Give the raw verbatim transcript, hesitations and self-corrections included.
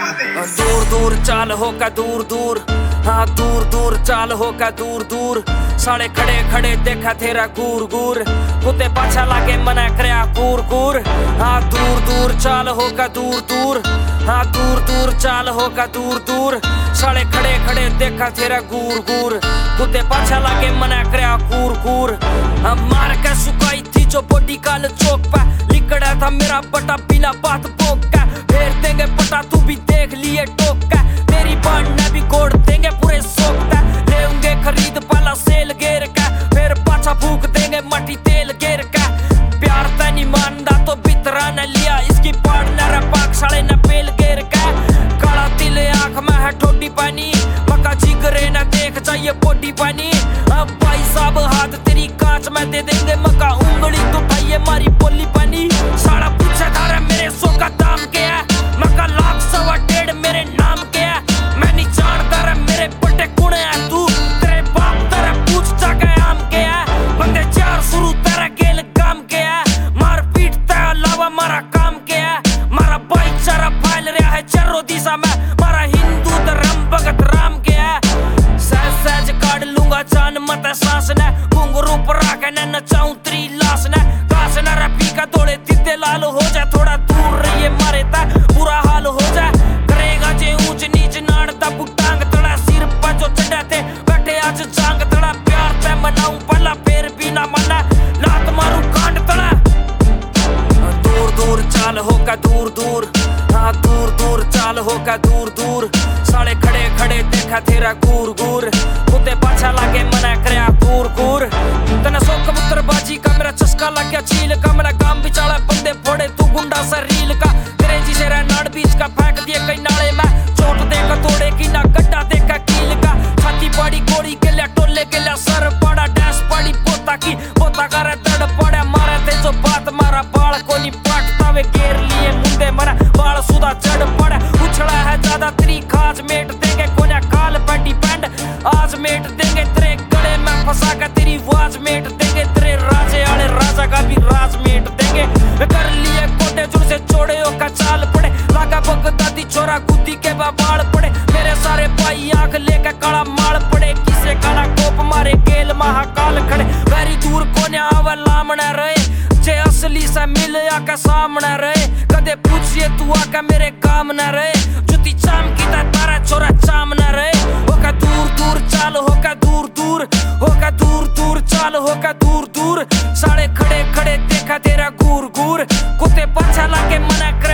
दूर दूर चाल होका दूर दूर, हाँ दूर दूर चाल होका दूर दूर। साले खड़े खड़े देखा तेरा गूर गूर, कुत्ते पाछा लागे मना करया कूर कूर। हाँ दूर दूर चाल होका दूर दूर, हाँ दूर दूर चाल होका दूर दूर। साले खड़े खड़े देखा तेरा गूर गूर, कुत्ते पाछा लागे मना करया कूर कूर। हम मार के सुकाई थी जो बॉडी काल चौक पे, लिकड़ा था मेरा बटा बिना बात पोक का। फेर देंगे पटा तू भी देख लिए टोक का, तेरी बांड भी गोड़ देंगे पूरे सोकता। लेंगे खरीद पाला सेल गेर का, फिर पाछा फूक देंगे मटी तेल गेर का। प्यार ता नहीं मानदा तो बितरा न लिया, इसकी पाड़ न पाक साले न पेल गेर का। काला तिल आंख में है ठोडी पानी, मका जिगरे न देख जाइए बॉडी पानी। अब भाई साहब हाथ तेरी कांच में दे देंगे, मका उंगली तो उठाइए मारी बोली पानी। साला पूछे धारा मेरे सो का दाम क्या है, मका लाख सवा डेढ़ मेरे नाम क्या है। मैं नहीं जानता रे मेरे बटे कुणे है तू, तेरे बाप तेरा पूछ जाके आम क्या है। बंदे चार शुरू तेरा गेल काम क्या है, मार पीट ते अलावा मारा काम क्या है। मारा भाईचारा फैल रहा है चारों दिशा में, मारा हिंदू धर्म भगत राम क्या है। सहज सहज काट लूंगा जान मत सांस ने, घुंघरू पर आके न नचाऊं तेरी लाश ने। काश न रफी का दौड़े दिद्दे लाल हो जाए, थोड़ा दूर रहिए मारे ता बुरा हाल हो जाए। करेगा जे ऊंच नीच नाड़ दा बुटांग तड़ा, सिर पर जो चढ़ा थे बैठे आज जांग तड़ा। प्यार पे मनाऊं पला फिर भी ना मना, लात मारू कांड तड़ा। दूर दूर चाल होका दूर दूर, हाँ दूर दूर चाल होका दूर दूर। साले खड़े खड़े देखा तेरा गूर गूर, कुत्ते पाछा लागे मना करया कूर कूर। तने सो कबूतर बाजी का मेरा चस्का लग गया चील का, मेरा काम बिचाला बंदे फोड़े तू गुंडा सा रील का। तेरे जी से नाड़ बीच का फेंक दिए कई नाले में, चोट देकर तोड़े की ना गड्ढा देखा कील का। छाती पड़ी गोड़ी के लिया टोले के लिया सर पड़ा, डैश पड़ी पोता की पोता करे दड़ पड़ा। मारे थे जो बात मारा बाल को नहीं पाटता, वे घेर लिए मुंडे मरा बाल सुधा चढ़ पड़ा। उछड़ा है ज्यादा तेरी खाज मेट देंगे कोन्या काल पे डिपेंड, आज मेट देंगे तेरे गले में फंसा कर तेरी वाज मेट देंगे। तेरे राजे आले राजा का भी राज मेट देंगे। कर लिए कोटे जुड़ से छोड़े हो का चाल पड़े, लागा बगदादी छोरा गुद्दी के बाल पड़े। मेरे सारे भाई आंख लेकर काला माल पड़े, किसे काला कोप मारे गेल महाकाल खड़े। वेरी दूर कोन्या आवा लामना रहे, जे असली से मिल आका सामने रहे। कदे पूछिए तू आका मेरे काम न रहे, जुती चाम की ता तारा छोरा चाम न रहे। होका दूर दूर चाल होका दूर दूर, होका दूर दूर चाल होका दूर दूर। साले खड़े खड़े देखा तेरा गूर गूर, कुत्ते पाछा लाके मना